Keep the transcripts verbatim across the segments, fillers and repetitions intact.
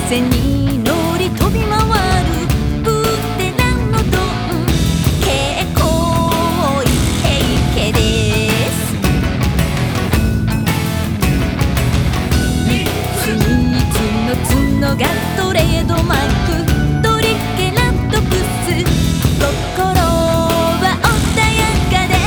風に乗り飛び回るブテラノドン、結構イケイケです。みっつみっつの角がトレードマーク、トリケラトプス、心は穏やかです。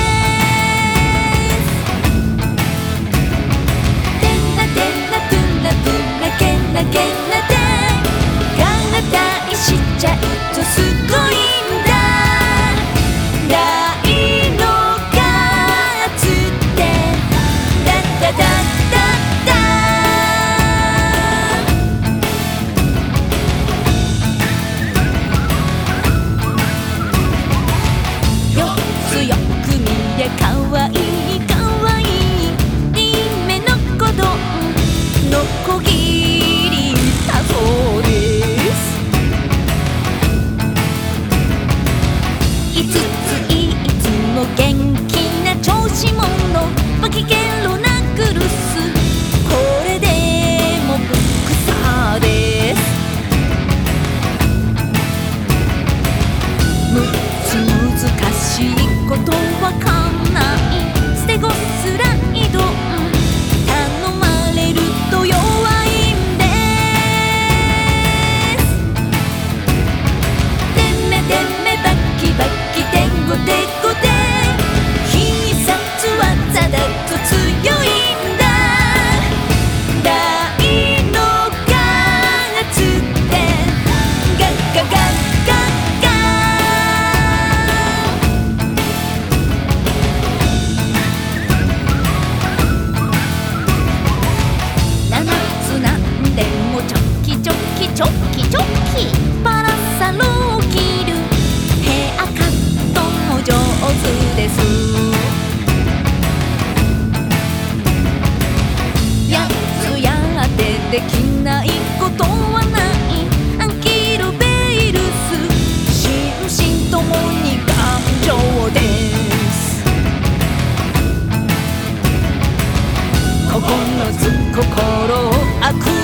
テラテラプラプラケラケラで合体しちゃうとすごいんだ。大のガッツってダダダダダ。よつよく見りゃかわいいかわいい、いい目の子どんのこぎりだそうです。いつついつも元気な調子者、バキゲロなクルス、これでもボクサーです。むつ難しいことわかんない、ステゴスライド頼まれると弱いんです。てめてめバキバキテゴテゴで必殺技だと強いんだ。大のガッツってガッガガッガッガッ。七つなんでもチョキチョキチョキチョキ、バラサロを切るヘアカットも上手です。やつやってできないことはない、アンキルベイルス心身ともに頑丈です。ここのず心を悪